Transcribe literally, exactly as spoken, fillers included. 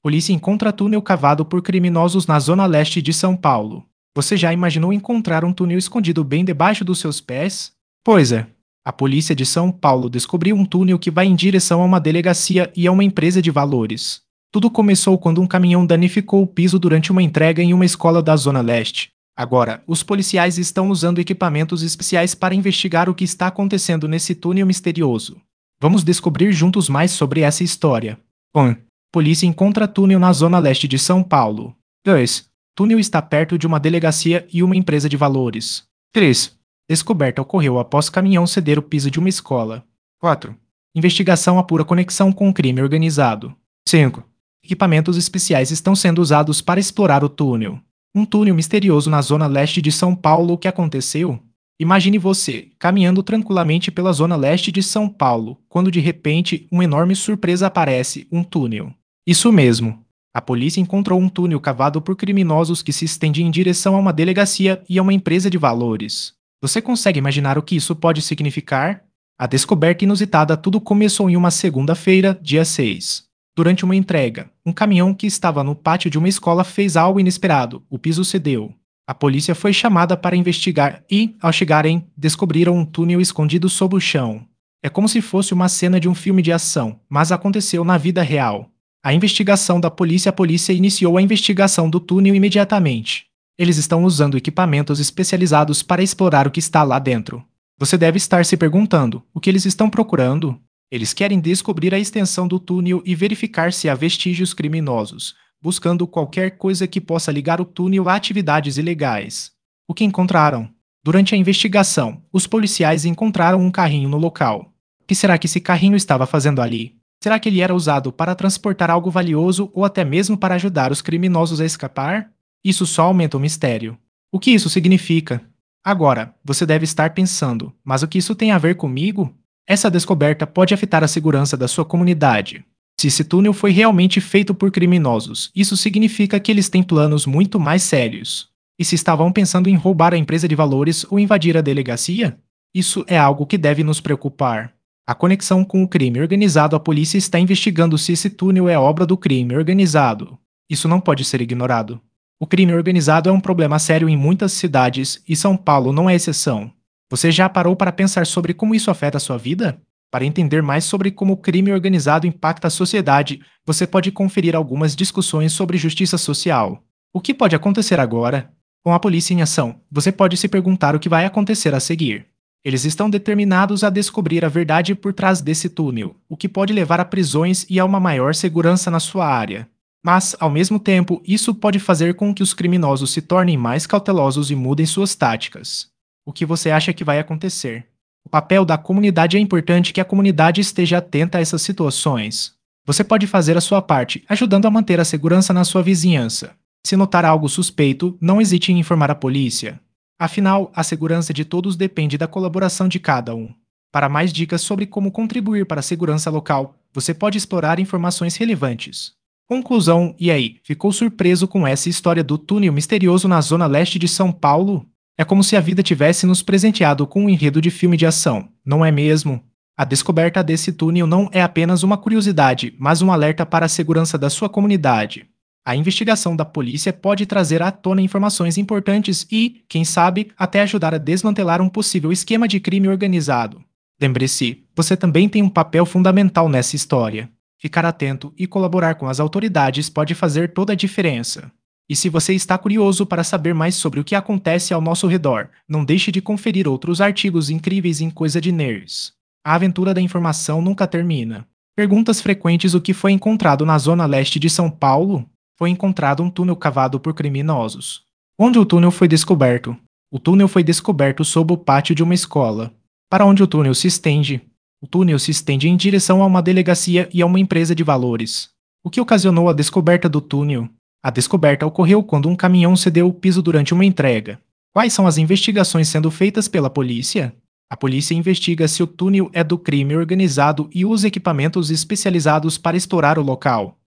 Polícia encontra túnel cavado por criminosos na zona leste de São Paulo. Você já imaginou encontrar um túnel escondido bem debaixo dos seus pés? Pois é. A polícia de São Paulo descobriu um túnel que vai em direção a uma delegacia e a uma empresa de valores. Tudo começou quando um caminhão danificou o piso durante uma entrega em uma escola da Zona Leste. Agora, os policiais estão usando equipamentos especiais para investigar o que está acontecendo nesse túnel misterioso. Vamos descobrir juntos mais sobre essa história. um. Polícia encontra túnel na Zona Leste de São Paulo. dois. Túnel está perto de uma delegacia e uma empresa de valores. três. Descoberta ocorreu após caminhão ceder o piso de uma escola. quatro. Investigação apura conexão com crime organizado. cinco. Equipamentos especiais estão sendo usados para explorar o túnel. Um túnel misterioso na zona leste de São Paulo. O que aconteceu? Imagine você, caminhando tranquilamente pela zona leste de São Paulo, quando de repente, uma enorme surpresa aparece, um túnel. Isso mesmo. A polícia encontrou um túnel cavado por criminosos que se estende em direção a uma delegacia e a uma empresa de valores. Você consegue imaginar o que isso pode significar? A descoberta inusitada. Tudo começou em uma segunda-feira, dia seis. Durante uma entrega, um caminhão que estava no pátio de uma escola fez algo inesperado. O piso cedeu. A polícia foi chamada para investigar e, ao chegarem, descobriram um túnel escondido sob o chão. É como se fosse uma cena de um filme de ação, mas aconteceu na vida real. A investigação da polícia. A polícia iniciou a investigação do túnel imediatamente. Eles estão usando equipamentos especializados para explorar o que está lá dentro. Você deve estar se perguntando, o que eles estão procurando? Eles querem descobrir a extensão do túnel e verificar se há vestígios criminosos, buscando qualquer coisa que possa ligar o túnel a atividades ilegais. O que encontraram? Durante a investigação, os policiais encontraram um carrinho no local. O que será que esse carrinho estava fazendo ali? Será que ele era usado para transportar algo valioso ou até mesmo para ajudar os criminosos a escapar? Isso só aumenta o mistério. O que isso significa? Agora, você deve estar pensando, mas o que isso tem a ver comigo? Essa descoberta pode afetar a segurança da sua comunidade. Se esse túnel foi realmente feito por criminosos, isso significa que eles têm planos muito mais sérios. E se estavam pensando em roubar a empresa de valores ou invadir a delegacia? Isso é algo que deve nos preocupar. A conexão com o crime organizado. A polícia está investigando se esse túnel é obra do crime organizado. Isso não pode ser ignorado. O crime organizado é um problema sério em muitas cidades e São Paulo não é exceção. Você já parou para pensar sobre como isso afeta a sua vida? Para entender mais sobre como o crime organizado impacta a sociedade, você pode conferir algumas discussões sobre justiça social. O que pode acontecer agora? Com a polícia em ação, você pode se perguntar o que vai acontecer a seguir. Eles estão determinados a descobrir a verdade por trás desse túnel, o que pode levar a prisões e a uma maior segurança na sua área. Mas, ao mesmo tempo, isso pode fazer com que os criminosos se tornem mais cautelosos e mudem suas táticas. O que você acha que vai acontecer? O papel da comunidade. É importante que a comunidade esteja atenta a essas situações. Você pode fazer a sua parte, ajudando a manter a segurança na sua vizinhança. Se notar algo suspeito, não hesite em informar a polícia. Afinal, a segurança de todos depende da colaboração de cada um. Para mais dicas sobre como contribuir para a segurança local, você pode explorar informações relevantes. Conclusão: e aí, ficou surpreso com essa história do túnel misterioso na zona leste de São Paulo? É como se a vida tivesse nos presenteado com um enredo de filme de ação, não é mesmo? A descoberta desse túnel não é apenas uma curiosidade, mas um alerta para a segurança da sua comunidade. A investigação da polícia pode trazer à tona informações importantes e, quem sabe, até ajudar a desmantelar um possível esquema de crime organizado. Lembre-se, você também tem um papel fundamental nessa história. Ficar atento e colaborar com as autoridades pode fazer toda a diferença. E se você está curioso para saber mais sobre o que acontece ao nosso redor, não deixe de conferir outros artigos incríveis em Coisa de Nerds. A aventura da informação nunca termina. Perguntas frequentes: o que foi encontrado na zona leste de São Paulo? Foi encontrado um túnel cavado por criminosos. Onde o túnel foi descoberto? O túnel foi descoberto sob o pátio de uma escola. Para onde o túnel se estende? O túnel se estende em direção a uma delegacia e a uma empresa de valores. O que ocasionou a descoberta do túnel? A descoberta ocorreu quando um caminhão cedeu o piso durante uma entrega. Quais são as investigações sendo feitas pela polícia? A polícia investiga se o túnel é do crime organizado e usa equipamentos especializados para explorar o local.